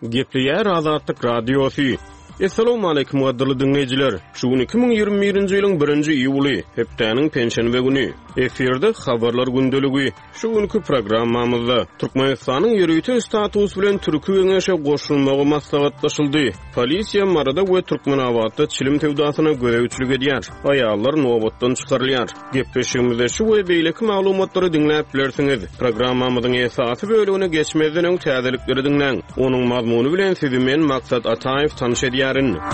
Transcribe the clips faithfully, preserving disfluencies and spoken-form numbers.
Gepleyer Azatlyk Radiosu. Assalamu alaykum wadırlı dinleyiciler. Şu gün iki bin ýygrimi birinji ýylyň birinji iýuly, hepdeniň penşenbe güni. Eferde habarlar gündeligi. Şu günkü programmamyzda Türkmenistanyň ýürüýte statusy bilen türkü geňeşe goşulmagy maslahatlaşyldy. Polisiýa marada we Türkmenawatda çilim tewdasyna görewçilik edýär. Aýallar nowatdan çykarylýar. Gepleşigimizde şu we beýleki maglumatlary dinläp bilersiňiz. Programmamyzyň esasy bölügine geçmezden öň täzelikleri dinleň. Onuň mazmuny bilen sizi men Maksat Ataýew tanyş edýär.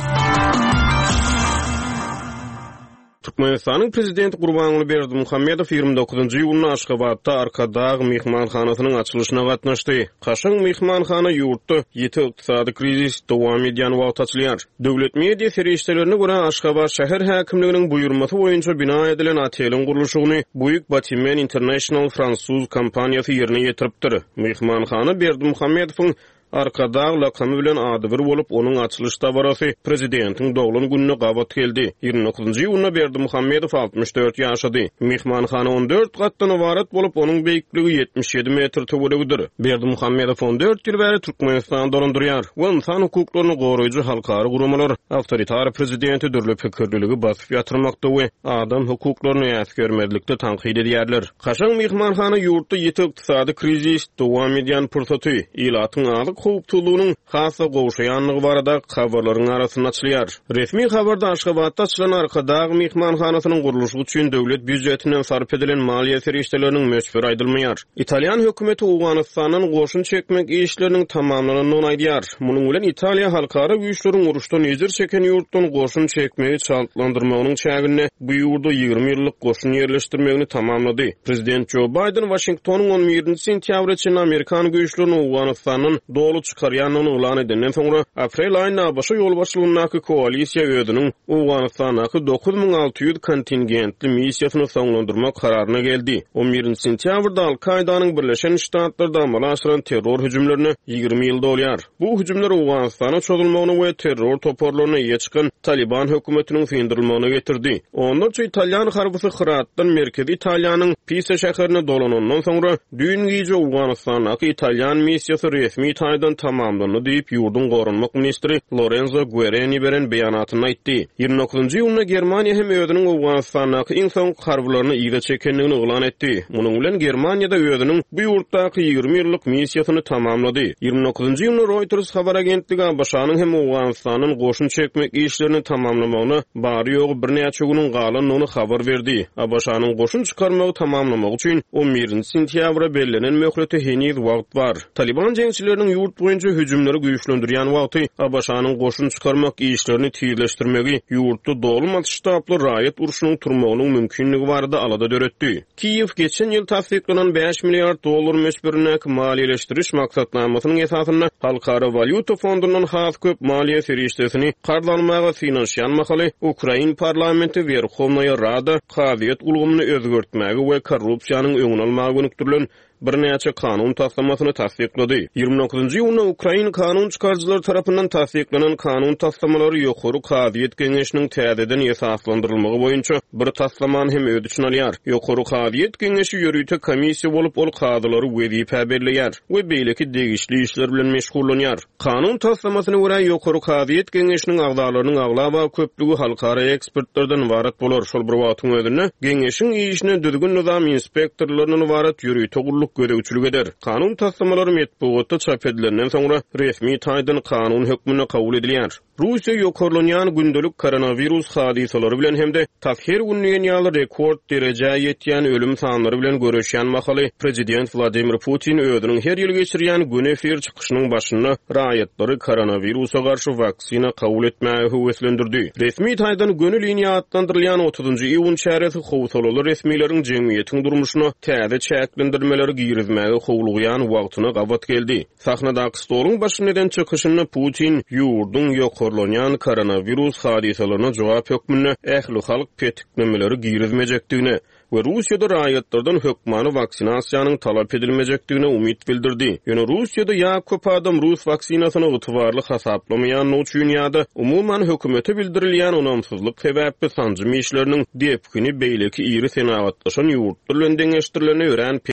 Türkmenistanyň prezidenti Gurbanguly Berdimuhammedow ýygrimi dokuzynjy ýylyň Aşgabatda Arkadağ mehmanhanasynyň açylyşyna gatnaşdy. Kaşaň mehmanhana ýurtda ýeti ykdysady krizis dowam edýän wagt açylýar. Döwlet media ferişdelerine görä Aşgabat şäher häkimliginiň buýurmasy boýunça bina edilen oteliň gurulşyny Büyük Batimen International Fransuz kompaniýasy ýerine ýetiripdir. Mehmanhana Berdimuhammedowyň Arkadağ lakamy bilen ady bir bolup onuň açylyş tabarasy prezidentiň dowlun gününe gabat geldi. ýygrimi dokuzynjy ýylyna Berdimuhammedow altmış dört ýaşady. Mehmanhana on dört gatdan ibaret bolup onuň beýikligi ýetmiş ýedi metr töweregidir. Berdimuhammedow on dört ýyl bäri Türkmenistany dolundurýar. We insan hukuklaryny goraýjy halkary gurumlar awtoritar prezidenti dürli pikirliligi basyp ýatyrmakda we adam hukuklaryny ýa-görmezlikde tanqid edýärler. Kaşaň mehmanhana ýurtda ýeti ykdysady krizis dowam edýän pursaty ýylatyň aly hukukçylygynyň hasa gowşaýanlygy barada habarlaryň arasyna açylýar. Resmi habarda Aşgabatda açylan Arkadağ mehmanhanasynyň gurulşy üçin döwlet büdjetinden sarf edilen maliýe serişdeleriniň mösberi aýdylmaýar. Italiýan hökümeti Owganystanyň goşun çekmek işleriniň tamamlanyny aýdýar. Munyň bilen Italiýa halkara güýçleriň uruşdan ýezir çeken ýurtdan goşun çekmegi çaltlandyrmagynyň çägine bu ýurda ýygrimi ýyllyk goşun ýerleşdirmegini tamamlady. Prezident Joe Biden Washingtonyň on birinji sentýabr üçin Amerikan güýçlerini Owganystanyň dolu çıkarýanyny ulan edenden soňra aprel aýyna başa ýolbaşçylygynaky koalisiýa ödüniň Owganystanaky dokuz miň alty ýüz kontingentli missiýasyny soňlandyrmak kararyna geldi. on birinji sentýabrda Al-Kaidanyň Birleşen Ştatlarda amala aşyran terror hüjümlerini ýygrimi ýyl dolýar. Bu hüjümler Owganystana çözülmegini we terror toporlaryna ýe çykan Taliban hökümetiniň syndyrilmagyna getirdi. Onlarça Italiýan harbysy Hıratdan merkezi Italiýanyň Pisa şäherine dolanandan soňra düýün giýje Owganystanaky Italiýan missiýasy resmi taýdan tamamlanyny diýip ýurdun gorunmak ministri Lorenzo Guerini beren beýanatyny aýtdy. ýygrimi dokuzynjy ýylyna Germaniýa hem özüniň Owganystanaky insan harbylaryny ýyga çekenligini oglan etdi. Munyň bilen Germaniýada özüniň bu ýurtdaky ýygrimi ýyllyk missiýasyny tamamlady. ýygrimi dokuzynjy ýylyna Reuters habar agentligi başanyň hem Owganystanyň goşun çekmek işlerini tamamlamagyna bary ýogy bir näçe güniň galanyny habar berdi. Başanyň goşun çykarmagy tamamlamak üçin on birinji sentýabra bellenen möhlete heniz wagt bar. Taliban jeňçileriniň ýurt boýunça hüjümleri güýçlendirýän wagty Abaşanyň goşun çykarmak işlerini tiyirleşdirmegi ýurtda dolum atıştaply raýat uruşynyň turmagynyň mümkinligi barada alada döretdi. Kiýew geçen ýyl tasdiklanan beş milliard dollar mösberine maliýeleşdiriş maksatnamasynyň esasyna Halkara Valyuta Fondundan has köp maliýe serişdesini gardanmaga finansiýan mahaly Ukraina parlamenti Werховная Rada Haýat ulgamyny özgertmäge we korrupsiýanyň öňüne almagy önükdirilen bir näçe kanun taslamasyny tasdiklady. ýygrimi dokuzynjy ýylyna Ukraina kanun çykarjylary tarapyndan tasdiklanan kanun taslamalary ýokary Haýat Geňeşiniň täzeden esaslandyrylmagy boýunça bir taslamany hem ödü üçin alýar. Ýokary Haýat Geňeşi ýürüýte komissiýa bolup ol kadylary wezife berleýär we beýleki degişli işler bilen meşgullanýar. Kanun taslamasyna görä ýokary Haýat Geňeşiniň agdalarynyň aglaba köplügi halkara ekspertlerden ibaret bolar. Şol bir wagtyň özünde Geňeşiň işine düzgün nizam inspektorlarynyň ibaret ýürüýte görewçilik eder. Kanun taslamalary metbuatda çap edilenden soňra resmi taýdan kanun hökmüne kabul edilýär. Russiýa ýokarlanýan gündelik koronavirus hadisalary bilen hemde tahhir günlüğün ýaly rekord derejä ýetýän ölüm sanlary bilen görüşýän mahaly prezident Vladimir Putin özüniň her ýyl geçirýän gün efir çykyşynyň başyna raýatlary koronavirusa garşy waksina kabul etmäge höweslendirdi. Resmi taýdan gönül ýyny atlandyrylýan otuzynjy iýun çäresi howsalaly resmiýetiň jemgyýetiň durmuşyna täze çäklendirmeleri girizmäge howlugan wagtyna gabat geldi. Sahnadaky stoluň başyndan çykyşyny Putin ýurdun ýokarlanýan koronavirus hadisalaryna jogap hökmüne ähli halk petiklemeleri girizmejekdigini we Russiýada raýatlardan hökmany vaksinasiýanyň talap edilmejekdigine umyt bildirdi. Ýöne Russiýada ýa köp adam rus vaksinasyny ýetwarly hasaplamaýan üçin ýa-da umuman hökümete bildirilýän onamsyzlyk sebäpli sanjy işleriniň depkini beýleki iri senagatlaşan ýurtlar bilen deňeşdirileni ören